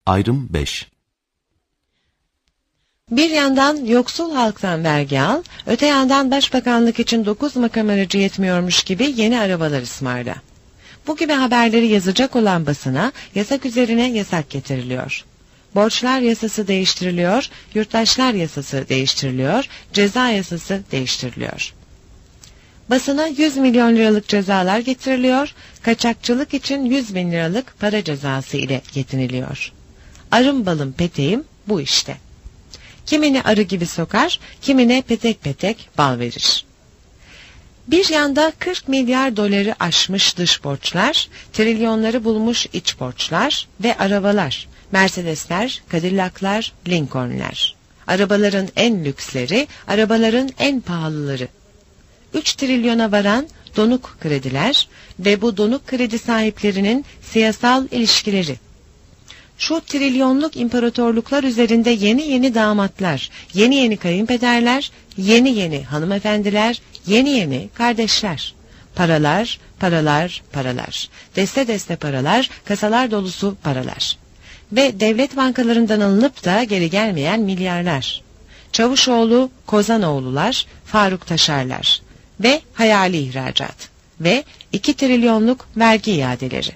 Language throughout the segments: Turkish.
Ayrım 5. Bir yandan yoksul halktan vergi al, öte yandan başbakanlık için 9 makam aracı yetmiyormuş gibi yeni arabalar ısmarla. Bu gibi haberleri yazacak olan basına yasak üzerine yasak getiriliyor. Borçlar yasası değiştiriliyor, yurttaşlar yasası değiştiriliyor, ceza yasası değiştiriliyor. Basına 100 milyon liralık cezalar getiriliyor, kaçakçılık için 100 bin liralık para cezası ile yetiniliyor. Arım balım peteğim bu işte. Kimini arı gibi sokar, kimine petek petek bal verir. Bir yanda 40 milyar doları aşmış dış borçlar, trilyonları bulmuş iç borçlar ve arabalar, Mercedesler, Cadillac'lar, Lincoln'ler. Arabaların en lüksleri, arabaların en pahalıları. 3 trilyona varan donuk krediler ve bu donuk kredi sahiplerinin siyasal ilişkileri. Şu trilyonluk imparatorluklar üzerinde yeni yeni damatlar, yeni yeni kayınpederler, yeni yeni hanımefendiler, yeni yeni kardeşler. Paralar, paralar, paralar. Deste deste paralar, kasalar dolusu paralar. Ve devlet bankalarından alınıp da geri gelmeyen milyarlar. Çavuşoğlu, Kozanoğlular, Faruk Taşarlar ve hayali ihracat ve 2 trilyonluk vergi iadeleri.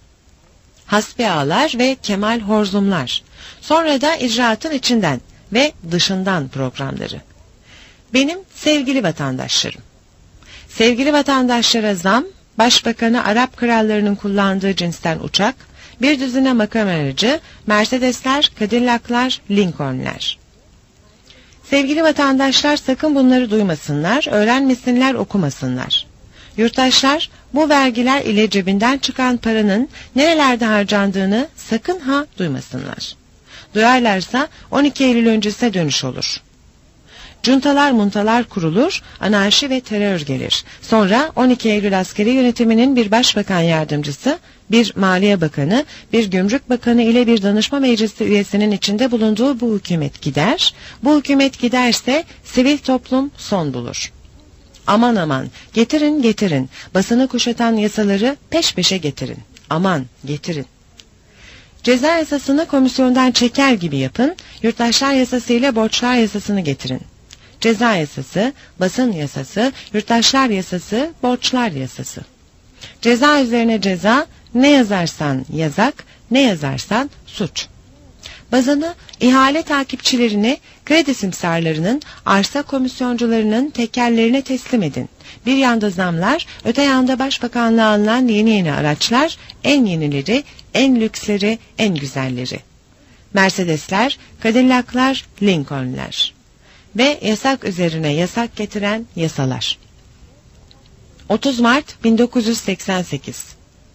Hasbi ağalar ve Kemal Horzumlar, sonra da icraatın içinden ve dışından programları. Benim sevgili vatandaşlarım. Sevgili vatandaşlara zam, başbakanı Arap krallarının kullandığı cinsten uçak, bir düzine makam aracı, Mercedesler, Cadillac'lar, Lincoln'ler. Sevgili vatandaşlar sakın bunları duymasınlar, öğrenmesinler, okumasınlar. Yurttaşlar bu vergiler ile cebinden çıkan paranın nerelerde harcandığını sakın ha duymasınlar. Duyarlarsa 12 Eylül öncesine dönüş olur. Cuntalar muntalar kurulur, anarşi ve terör gelir. Sonra 12 Eylül askeri yönetiminin bir başbakan yardımcısı, bir maliye bakanı, bir gümrük bakanı ile bir danışma meclisi üyesinin içinde bulunduğu bu hükümet gider. Bu hükümet giderse sivil toplum son bulur. Aman aman, getirin getirin, basını kuşatan yasaları peş peşe getirin. Aman, getirin. Ceza yasasını komisyondan çeker gibi yapın, yurttaşlar yasası ile borçlar yasasını getirin. Ceza yasası, basın yasası, yurttaşlar yasası, borçlar yasası. Ceza üzerine ceza, ne yazarsan yazak, ne yazarsan suç. Bazını ihale takipçilerini, kredi simsarlarının, arsa komisyoncularının tekellerine teslim edin. Bir yanda zamlar, öte yanda başbakanlığa alınan yeni yeni araçlar, en yenileri, en lüksleri, en güzelleri. Mercedesler, Cadillac'lar, Lincoln'ler. Ve yasak üzerine yasak getiren yasalar. 30 Mart 1988.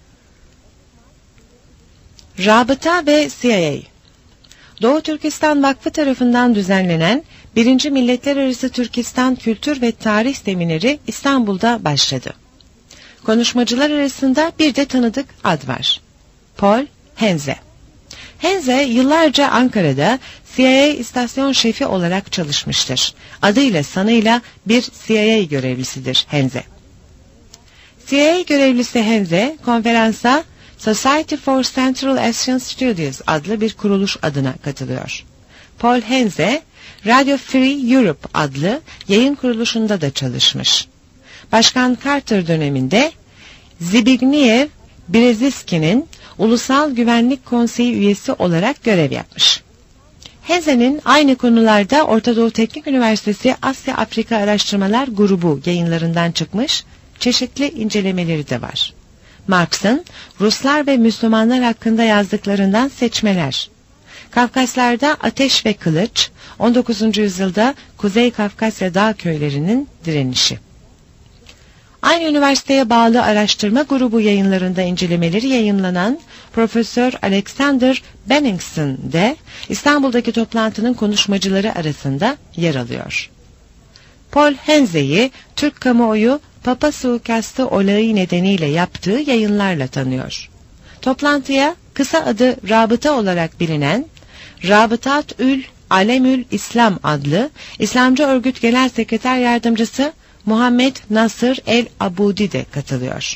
Rabıta ve CIA. Doğu Türkistan Vakfı tarafından düzenlenen 1. Milletlerarası Türkistan Kültür ve Tarih Semineri İstanbul'da başladı. Konuşmacılar arasında bir de tanıdık ad var. Paul Henze. Henze yıllarca Ankara'da CIA istasyon şefi olarak çalışmıştır. Adıyla sanıyla bir CIA görevlisidir Henze. CIA görevlisi Henze konferansa Society for Central Asian Studies adlı bir kuruluş adına katılıyor. Paul Henze, Radio Free Europe adlı yayın kuruluşunda da çalışmış. Başkan Carter döneminde Zbigniew Brzezinski'nin Ulusal Güvenlik Konseyi üyesi olarak görev yapmış. Henze'nin aynı konularda Orta Doğu Teknik Üniversitesi Asya Afrika Araştırmalar Grubu yayınlarından çıkmış çeşitli incelemeleri de var. Marx'ın Ruslar ve Müslümanlar hakkında yazdıklarından seçmeler. Kafkaslar'da Ateş ve Kılıç, 19. yüzyılda Kuzey Kafkasya dağ köylerinin direnişi. Aynı üniversiteye bağlı araştırma grubu yayınlarında incelemeleri yayınlanan Profesör Alexander Benningson de İstanbul'daki toplantının konuşmacıları arasında yer alıyor. Paul Henze'yi Türk kamuoyu Papa suikastı olayı nedeniyle yaptığı yayınlarla tanıyor. Toplantıya kısa adı Rabıta olarak bilinen Rabıtat-ül Alemül İslam adlı İslamcı örgüt genel sekreter yardımcısı Muhammed Nasır el-Abudi de katılıyor.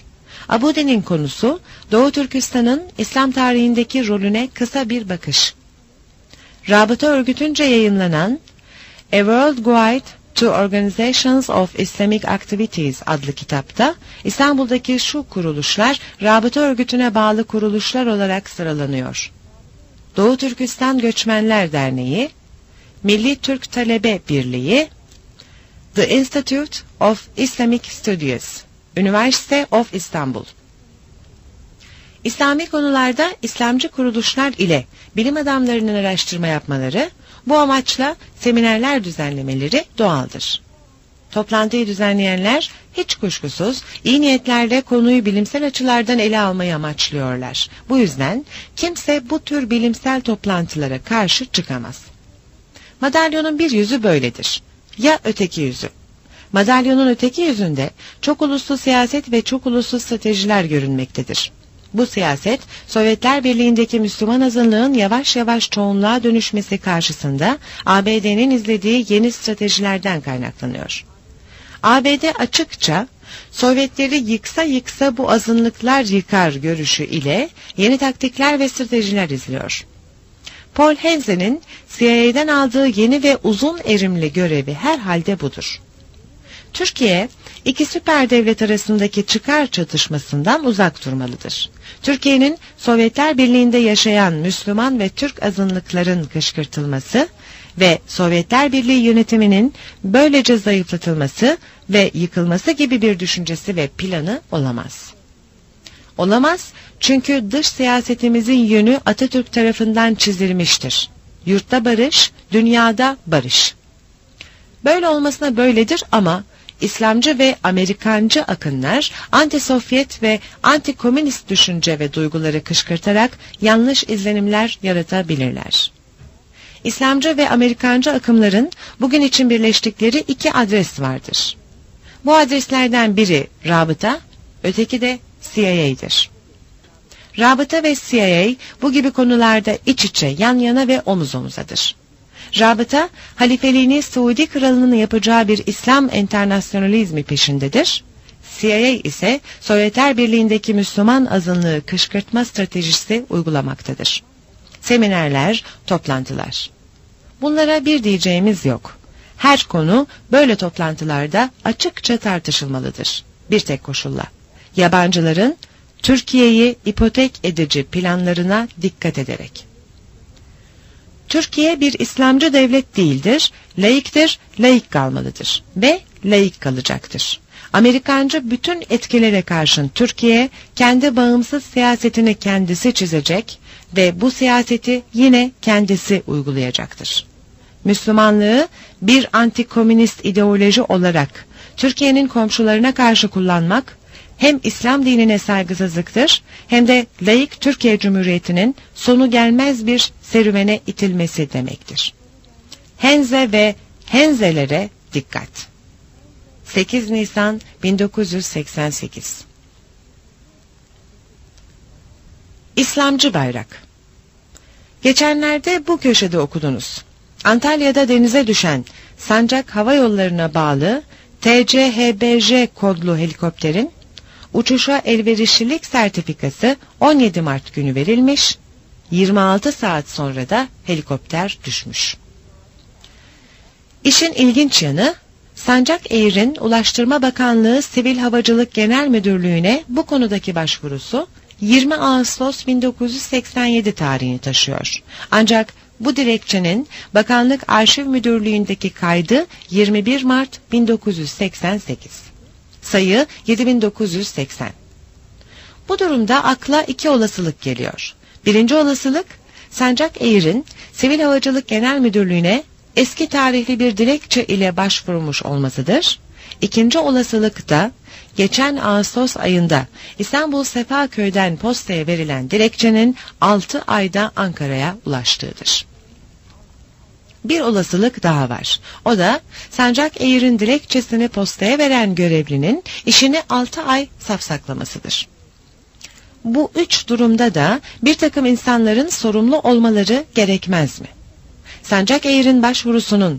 Abude'nin konusu, Doğu Türkistan'ın İslam tarihindeki rolüne kısa bir bakış. Rabıta örgütünce yayınlanan A World Guide to Organizations of Islamic Activities adlı kitapta İstanbul'daki şu kuruluşlar Rabıta örgütüne bağlı kuruluşlar olarak sıralanıyor. Doğu Türkistan Göçmenler Derneği, Milli Türk Talebe Birliği, The Institute of Islamic Studies, Üniversite of İstanbul. İslami konularda İslamcı kuruluşlar ile bilim adamlarının araştırma yapmaları, bu amaçla seminerler düzenlemeleri doğaldır. Toplantıyı düzenleyenler hiç kuşkusuz iyi niyetlerle konuyu bilimsel açılardan ele almayı amaçlıyorlar. Bu yüzden kimse bu tür bilimsel toplantılara karşı çıkamaz. Madalyonun bir yüzü böyledir. Ya öteki yüzü? Madalyonun öteki yüzünde çok uluslu siyaset ve çok uluslu stratejiler görünmektedir. Bu siyaset, Sovyetler Birliği'ndeki Müslüman azınlığın yavaş yavaş çoğunluğa dönüşmesi karşısında ABD'nin izlediği yeni stratejilerden kaynaklanıyor. ABD açıkça, Sovyetleri yıksa yıksa bu azınlıklar yıkar görüşü ile yeni taktikler ve stratejiler izliyor. Paul Henze'nin CIA'den aldığı yeni ve uzun erimli görevi herhalde budur. Türkiye, iki süper devlet arasındaki çıkar çatışmasından uzak durmalıdır. Türkiye'nin Sovyetler Birliği'nde yaşayan Müslüman ve Türk azınlıkların kışkırtılması ve Sovyetler Birliği yönetiminin böylece zayıflatılması ve yıkılması gibi bir düşüncesi ve planı olamaz. Olamaz çünkü dış siyasetimizin yönü Atatürk tarafından çizilmiştir. Yurtta barış, dünyada barış. Böyle olmasına böyledir ama İslamcı ve Amerikancı akınlar anti-Sovyet ve anti-komünist düşünce ve duyguları kışkırtarak yanlış izlenimler yaratabilirler. İslamcı ve Amerikancı akımların bugün için birleştikleri iki adres vardır. Bu adreslerden biri Rabıta, öteki de CIA'dir. Rabıta ve CIA bu gibi konularda iç içe, yan yana ve omuz omuzadır. Rabıta, halifeliğini Suudi kralının yapacağı bir İslam enternasyonalizmi peşindedir. CIA ise Sovyetler Birliği'ndeki Müslüman azınlığı kışkırtma stratejisi uygulamaktadır. Seminerler, toplantılar. Bunlara bir diyeceğimiz yok. Her konu böyle toplantılarda açıkça tartışılmalıdır. Bir tek koşulla. Yabancıların Türkiye'yi ipotek edici planlarına dikkat ederek. Türkiye bir İslamcı devlet değildir, laiktir, laik kalmalıdır ve laik kalacaktır. Amerikancı bütün etkilere karşın Türkiye kendi bağımsız siyasetini kendisi çizecek ve bu siyaseti yine kendisi uygulayacaktır. Müslümanlığı bir antikomünist ideoloji olarak Türkiye'nin komşularına karşı kullanmak hem İslam dinine saygısızlıktır hem de laik Türkiye Cumhuriyeti'nin sonu gelmez bir serüvene itilmesi demektir. Henze ve henzelere dikkat. 8 Nisan 1988. İslamcı bayrak. Geçenlerde bu köşede okudunuz. Antalya'da denize düşen Sancak Hava Yolları'na bağlı TCHBJ kodlu helikopterin uçuşa elverişlilik sertifikası 17 Mart günü verilmiş, 26 saat sonra da helikopter düşmüş. İşin ilginç yanı, Sancak Air'in Ulaştırma Bakanlığı Sivil Havacılık Genel Müdürlüğü'ne bu konudaki başvurusu 20 Ağustos 1987 tarihini taşıyor. Ancak bu dilekçenin Bakanlık Arşiv Müdürlüğü'ndeki kaydı 21 Mart 1988. Sayı 7980. Bu durumda akla iki olasılık geliyor. Birinci olasılık, Sancak Air'in Sivil Havacılık Genel Müdürlüğü'ne eski tarihli bir dilekçe ile başvurmuş olmasıdır. İkinci olasılık da geçen Ağustos ayında İstanbul Sefaköy'den postaya verilen dilekçenin 6 ayda Ankara'ya ulaştığıdır. Bir olasılık daha var. O da Sancak Air'in dilekçesini postaya veren görevlinin işini 6 ay safsaklamasıdır. Bu üç durumda da bir takım insanların sorumlu olmaları gerekmez mi? Sancak Air'in başvurusunun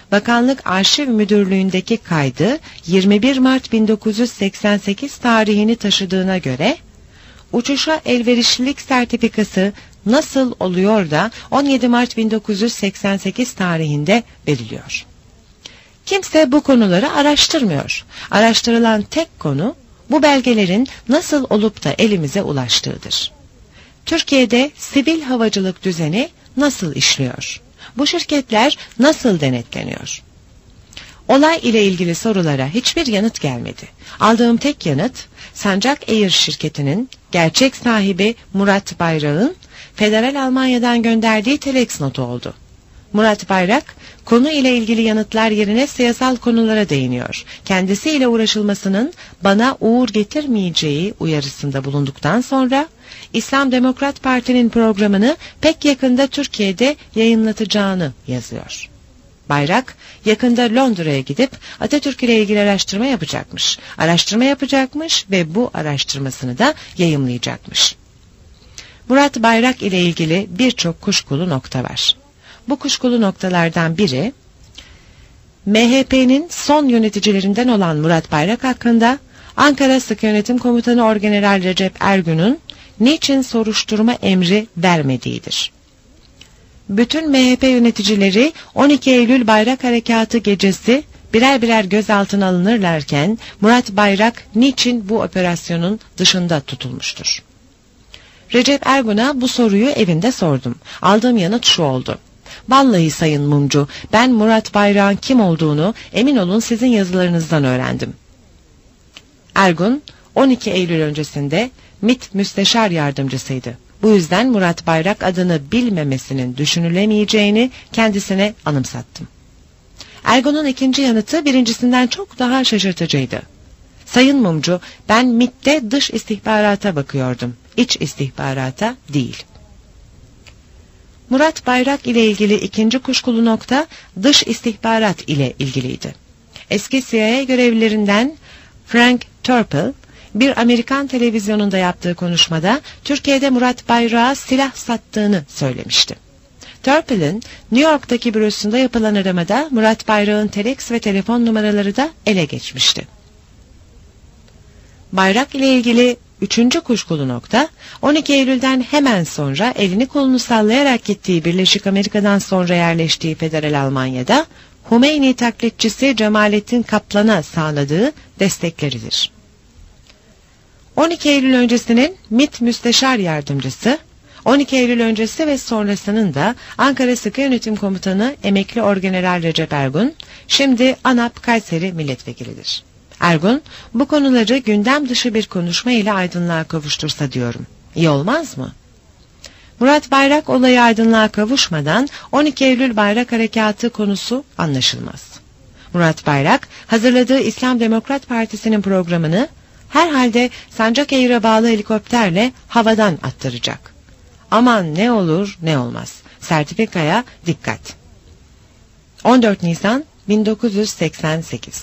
Bakanlık Arşiv Müdürlüğü'ndeki kaydı 21 Mart 1988 tarihini taşıdığına göre, uçuşa elverişlilik sertifikası nasıl oluyor da 17 Mart 1988 tarihinde veriliyor? Kimse bu konuları araştırmıyor. Araştırılan tek konu, bu belgelerin nasıl olup da elimize ulaştığıdır. Türkiye'de sivil havacılık düzeni nasıl işliyor? Bu şirketler nasıl denetleniyor? Olay ile ilgili sorulara hiçbir yanıt gelmedi. Aldığım tek yanıt, Sancak Air şirketinin gerçek sahibi Murat Bayrak'ın Federal Almanya'dan gönderdiği telex notu oldu. Murat Bayrak, konu ile ilgili yanıtlar yerine siyasal konulara değiniyor. Kendisiyle uğraşılmasının bana uğur getirmeyeceği uyarısında bulunduktan sonra, İslam Demokrat Parti'nin programını pek yakında Türkiye'de yayınlatacağını yazıyor. Bayrak, yakında Londra'ya gidip Atatürk ile ilgili araştırma yapacakmış ve bu araştırmasını da yayımlayacakmış. Murat Bayrak ile ilgili birçok kuşkulu nokta var. Bu kuşkulu noktalardan biri, MHP'nin son yöneticilerinden olan Murat Bayrak hakkında Ankara Sık Yönetim Komutanı Orgeneral Recep Ergün'ün niçin soruşturma emri vermediğidir. Bütün MHP yöneticileri 12 Eylül Bayrak Harekatı gecesi birer birer gözaltına alınırlarken Murat Bayrak niçin bu operasyonun dışında tutulmuştur? Recep Ergün'a bu soruyu evinde sordum. Aldığım yanıt şu oldu. Vallahi Sayın Mumcu, ben Murat Bayrak'ın kim olduğunu emin olun sizin yazılarınızdan öğrendim. Ergün, 12 Eylül öncesinde MİT Müsteşar Yardımcısıydı. Bu yüzden Murat Bayrak adını bilmemesinin düşünülemeyeceğini kendisine anımsattım. Ergun'un ikinci yanıtı birincisinden çok daha şaşırtıcıydı. Sayın Mumcu, ben MİT'te dış istihbarata bakıyordum, iç istihbarata değil. Murat Bayrak ile ilgili ikinci kuşkulu nokta dış istihbarat ile ilgiliydi. Eski CIA görevlilerinden Frank Turple, bir Amerikan televizyonunda yaptığı konuşmada Türkiye'de Murat Bayrak'a silah sattığını söylemişti. Turple'ın New York'taki bürosunda yapılan aramada Murat Bayrak'ın telex ve telefon numaraları da ele geçmişti. Bayrak ile ilgili üçüncü kuşkulu nokta, 12 Eylül'den hemen sonra elini kolunu sallayarak gittiği Birleşik Amerika'dan sonra yerleştiği Federal Almanya'da Hümeyni taklitçisi Cemalettin Kaplan'a sağladığı destekleridir. 12 Eylül öncesinin MİT Müsteşar Yardımcısı, 12 Eylül öncesi ve sonrasının da Ankara Sık Yönetim Komutanı Emekli Orgeneral Recep Ergün, şimdi ANAP Kayseri Milletvekilidir. Ergün, bu konuları gündem dışı bir konuşma ile aydınlığa kavuştursa diyorum. İyi olmaz mı? Murat Bayrak olayı aydınlığa kavuşmadan 12 Eylül Bayrak Harekatı konusu anlaşılmaz. Murat Bayrak, hazırladığı İslam Demokrat Partisi'nin programını herhalde Sancak Air'e bağlı helikopterle havadan attıracak. Aman ne olur ne olmaz. Sertifikaya dikkat. 14 Nisan 1988.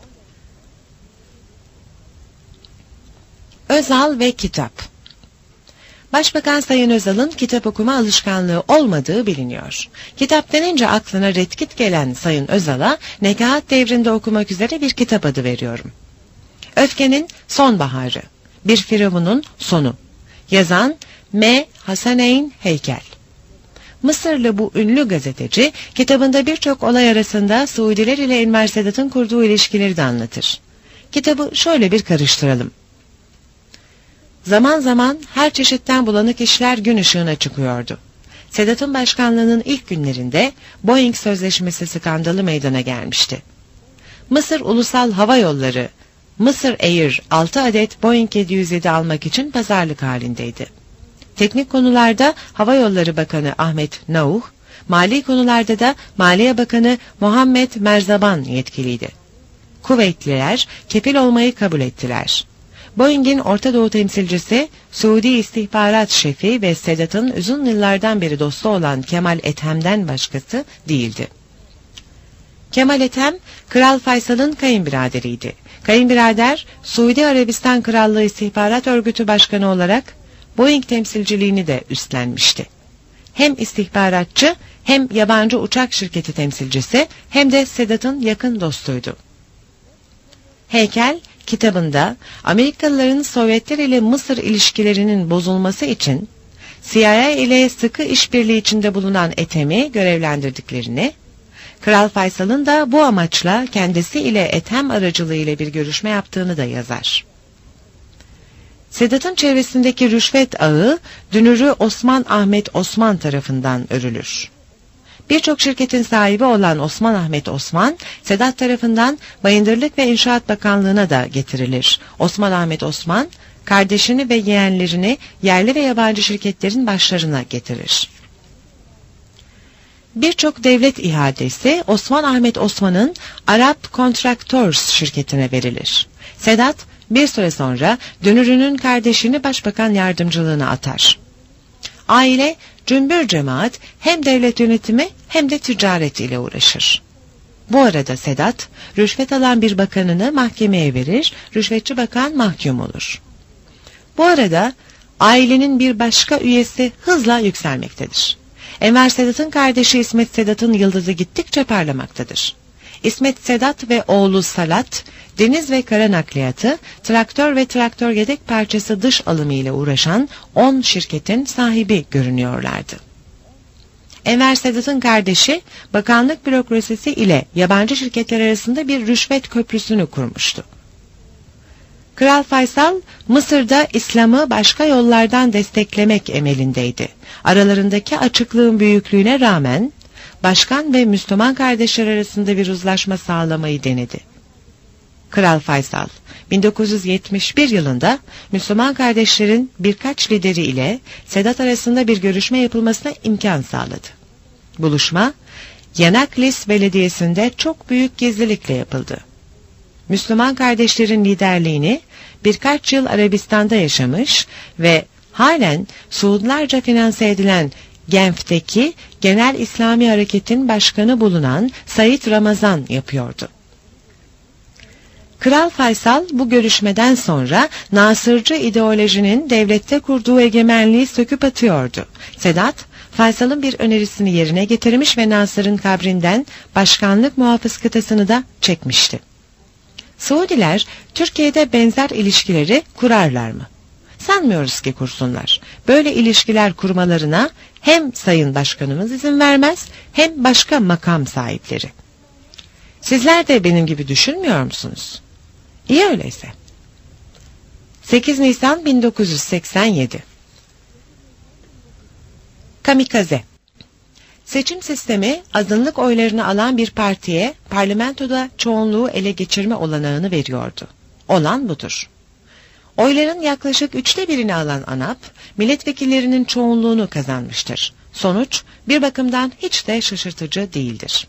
Özal ve kitap. Başbakan Sayın Özal'ın kitap okuma alışkanlığı olmadığı biliniyor. Kitap denince aklına retkit gelen Sayın Özal'a Nekaat Devri'nde okumak üzere bir kitap adı veriyorum. Öfkenin Sonbaharı, Bir Firavunun Sonu. Yazan M. Hasaneyn Heykel. Mısırlı bu ünlü gazeteci kitabında birçok olay arasında Suudiler ile Enver Sedat'ın kurduğu ilişkileri de anlatır. Kitabı şöyle bir karıştıralım. Zaman zaman her çeşitten bulanık işler gün ışığına çıkıyordu. Sedat'ın başkanlığının ilk günlerinde Boeing Sözleşmesi skandalı meydana gelmişti. Mısır Ulusal Hava Yolları, Mısır Air 6 adet Boeing 707 almak için pazarlık halindeydi. Teknik konularda Hava Yolları Bakanı Ahmet Nauh, mali konularda da Maliye Bakanı Muhammed Merzaban yetkiliydi. Kuveytliler kefil olmayı kabul ettiler. Boeing'in Orta Doğu temsilcisi, Suudi İstihbarat Şefi ve Sedat'ın uzun yıllardan beri dostu olan Kemal Ethem'den başkası değildi. Kemal Ethem, Kral Faysal'ın kayınbiraderiydi. Kayınbirader, Suudi Arabistan Krallığı İstihbarat Örgütü Başkanı olarak Boeing temsilciliğini de üstlenmişti. hem istihbaratçı, hem yabancı uçak şirketi temsilcisi, hem de Sedat'ın yakın dostuydu. Heykel, kitabında Amerikalıların Sovyetler ile Mısır ilişkilerinin bozulması için CIA ile sıkı işbirliği içinde bulunan Ethem'i görevlendirdiklerini, Kral Faysal'ın da bu amaçla kendisi ile Ethem aracılığıyla bir görüşme yaptığını da yazar. Sedat'ın çevresindeki rüşvet ağı, dünürü Osman Ahmet Osman tarafından örülür. Birçok şirketin sahibi olan Osman Ahmet Osman, Sedat tarafından Bayındırlık ve İnşaat Bakanlığı'na da getirilir. Osman Ahmet Osman, kardeşini ve yeğenlerini yerli ve yabancı şirketlerin başlarına getirir. Birçok devlet ihalesi Osman Ahmet Osman'ın Arap Contractors şirketine verilir. Sedat bir süre sonra dünürünün kardeşini başbakan yardımcılığına atar. Aile cümbür cemaat hem devlet yönetimi hem de ticaret ile uğraşır. Bu arada Sedat rüşvet alan bir bakanını mahkemeye verir, rüşvetçi bakan mahkum olur. Bu arada ailenin bir başka üyesi hızla yükselmektedir. Enver Sedat'ın kardeşi İsmet Sedat'ın yıldızı gittikçe parlamaktadır. İsmet Sedat ve oğlu Salat, deniz ve kara nakliyatı, traktör ve traktör yedek parçası dış alımı ile uğraşan 10 şirketin sahibi görünüyorlardı. Enver Sedat'ın kardeşi, bakanlık bürokrasisi ile yabancı şirketler arasında bir rüşvet köprüsünü kurmuştu. Kral Faysal, Mısır'da İslam'ı başka yollardan desteklemek emelindeydi. Aralarındaki açıklığın büyüklüğüne rağmen, başkan ve Müslüman kardeşler arasında bir uzlaşma sağlamayı denedi. Kral Faysal, 1971 yılında Müslüman kardeşlerin birkaç lideri ile Sedat arasında bir görüşme yapılmasına imkan sağladı. Buluşma, Yanaklis Belediyesi'nde çok büyük gizlilikle yapıldı. Müslüman kardeşlerin liderliğini birkaç yıl Arabistan'da yaşamış ve halen Suudlarca finanse edilen Genf'teki Genel İslami Hareket'in başkanı bulunan Said Ramazan yapıyordu. Kral Faysal bu görüşmeden sonra Nasırcı ideolojinin devlette kurduğu egemenliği söküp atıyordu. Sedat, Faysal'ın bir önerisini yerine getirmiş ve Nasır'ın kabrinden başkanlık muhafız kıtasını da çekmişti. Suudiler Türkiye'de benzer ilişkileri kurarlar mı? Sanmıyoruz ki kursunlar. Böyle ilişkiler kurmalarına hem Sayın Başkanımız izin vermez hem başka makam sahipleri. Sizler de benim gibi düşünmüyor musunuz? İyi öyleyse. 8 Nisan 1987. Kamikaze. Seçim sistemi azınlık oylarını alan bir partiye parlamentoda çoğunluğu ele geçirme olanağını veriyordu. Olan budur. Oyların yaklaşık 1/3'ünü alan ANAP, milletvekillerinin çoğunluğunu kazanmıştır. Sonuç bir bakımdan hiç de şaşırtıcı değildir.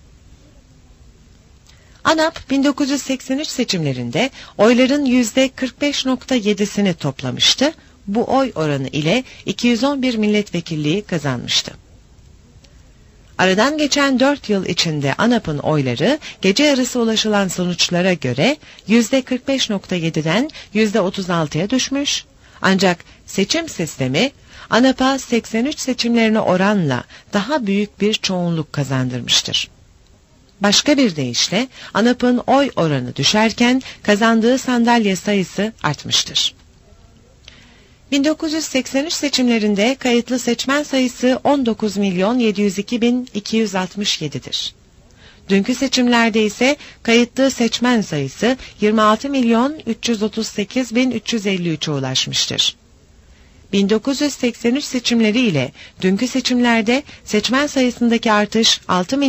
ANAP 1983 seçimlerinde oyların %45.7'sini toplamıştı. Bu oy oranı ile 211 milletvekilliği kazanmıştı. Aradan geçen 4 yıl içinde ANAP'ın oyları gece yarısı ulaşılan sonuçlara göre %45.7'den %36'ya düşmüş. Ancak seçim sistemi ANAP'a 83 seçimlerine oranla daha büyük bir çoğunluk kazandırmıştır. Başka bir deyişle ANAP'ın oy oranı düşerken kazandığı sandalye sayısı artmıştır. 1983 seçimlerinde kayıtlı seçmen sayısı 19.702.267'dir. Dünkü seçimlerde ise kayıtlı seçmen sayısı 26.338.353'e ulaşmıştır. 1983 seçimleri ile dünkü seçimlerde seçmen sayısındaki artış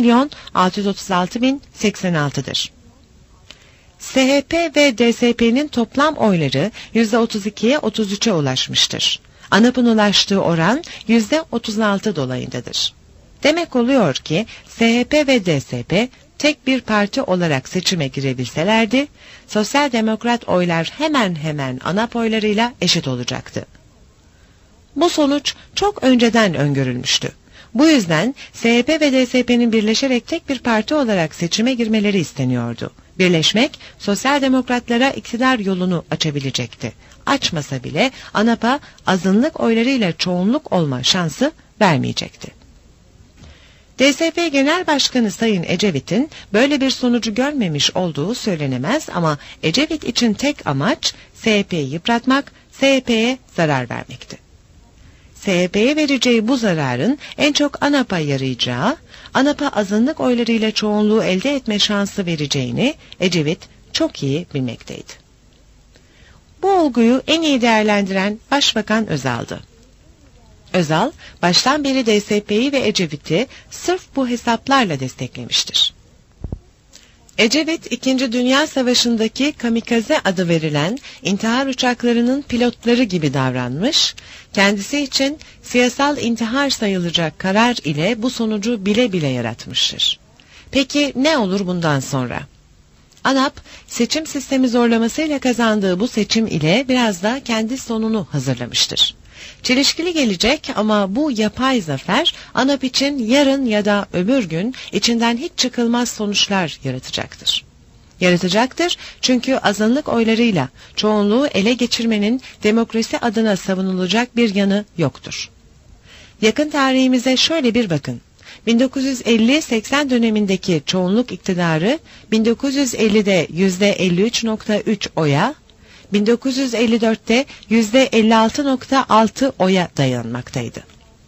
6.636.086'dır. SHP ve DSP'nin toplam oyları %32'ye 33'e ulaşmıştır. ANAP'ın ulaştığı oran %36 dolayındadır. Demek oluyor ki SHP ve DSP tek bir parti olarak seçime girebilselerdi, sosyal demokrat oylar hemen hemen ANAP oylarıyla eşit olacaktı. Bu sonuç çok önceden öngörülmüştü. Bu yüzden SHP ve DSP'nin birleşerek tek bir parti olarak seçime girmeleri isteniyordu. Birleşmek, sosyal demokratlara iktidar yolunu açabilecekti. Açmasa bile ANAP'a azınlık oylarıyla çoğunluk olma şansı vermeyecekti. DSP Genel Başkanı Sayın Ecevit'in böyle bir sonucu görmemiş olduğu söylenemez ama Ecevit için tek amaç SHP'yi yıpratmak, SHP'ye zarar vermekti. SHP'ye vereceği bu zararın en çok ANAP'a yarayacağı, ANAP'a azınlık oylarıyla çoğunluğu elde etme şansı vereceğini Ecevit çok iyi bilmekteydi. Bu olguyu en iyi değerlendiren Başbakan Özal'dı. Özal, baştan beri DSP'yi ve Ecevit'i sırf bu hesaplarla desteklemiştir. Ecevit, 2. Dünya Savaşı'ndaki kamikaze adı verilen intihar uçaklarının pilotları gibi davranmış, kendisi için siyasal intihar sayılacak karar ile bu sonucu bile bile yaratmıştır. Peki ne olur bundan sonra? ANAP, seçim sistemi zorlamasıyla kazandığı bu seçim ile biraz da kendi sonunu hazırlamıştır. Çelişkili gelecek ama bu yapay zafer ANAP için yarın ya da öbür gün içinden hiç çıkılmaz sonuçlar yaratacaktır çünkü azınlık oylarıyla çoğunluğu ele geçirmenin demokrasi adına savunulacak bir yanı yoktur. Yakın tarihimize şöyle bir bakın. 1950-80 dönemindeki çoğunluk iktidarı 1950'de %53.3 oya, 1954'te %56.6 oya dayanmaktaydı.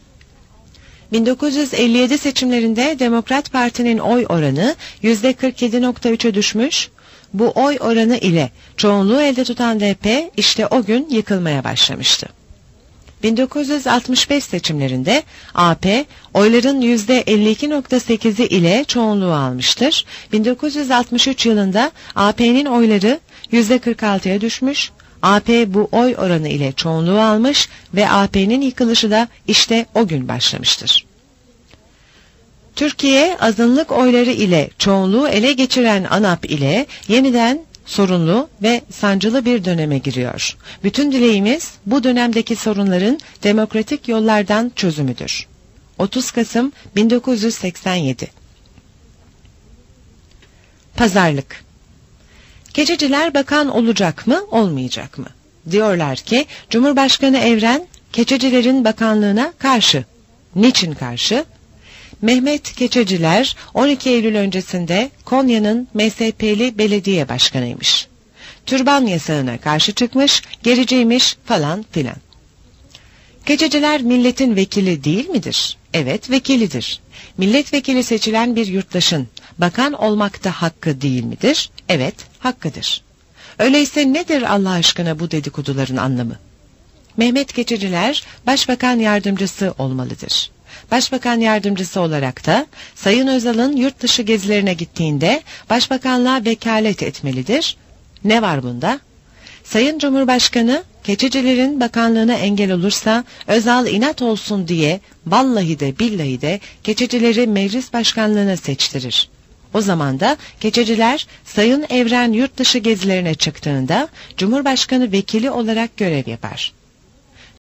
1957 seçimlerinde Demokrat Parti'nin oy oranı %47.3'e düşmüş, bu oy oranı ile çoğunluğu elde tutan DP işte o gün yıkılmaya başlamıştı. 1965 seçimlerinde AP oyların %52.8'i ile çoğunluğu almıştır. 1963 yılında AP'nin oyları %46'ya düşmüş, AP bu oy oranı ile çoğunluğu almış ve AP'nin yıkılışı da işte o gün başlamıştır. Türkiye azınlık oyları ile çoğunluğu ele geçiren ANAP ile yeniden sorunlu ve sancılı bir döneme giriyor. Bütün dileğimiz bu dönemdeki sorunların demokratik yollardan çözümüdür. 30 Kasım 1987. Pazarlık. Keçeciler bakan olacak mı, olmayacak mı? Diyorlar ki Cumhurbaşkanı Evren keçecilerin bakanlığına karşı. Niçin karşı? Mehmet Keçeciler 12 Eylül öncesinde Konya'nın MSP'li belediye başkanıymış. Türban yasağına karşı çıkmış, gericiymiş falan filan. Keçeciler milletin vekili değil midir? Evet, vekilidir. Milletvekili seçilen bir yurttaşın bakan olmakta hakkı değil midir? Evet, hakkıdır. Öyleyse nedir Allah aşkına bu dedikoduların anlamı? Mehmet Keçeciler başbakan yardımcısı olmalıdır. Başbakan yardımcısı olarak da Sayın Özal'ın yurt dışı gezilerine gittiğinde başbakanlığa vekalet etmelidir. Ne var bunda? Sayın Cumhurbaşkanı keçecilerin bakanlığına engel olursa Özal inat olsun diye vallahi de billahi de keçecileri meclis başkanlığına seçtirir. O zaman da keçeciler Sayın Evren yurt dışı gezilerine çıktığında Cumhurbaşkanı vekili olarak görev yapar.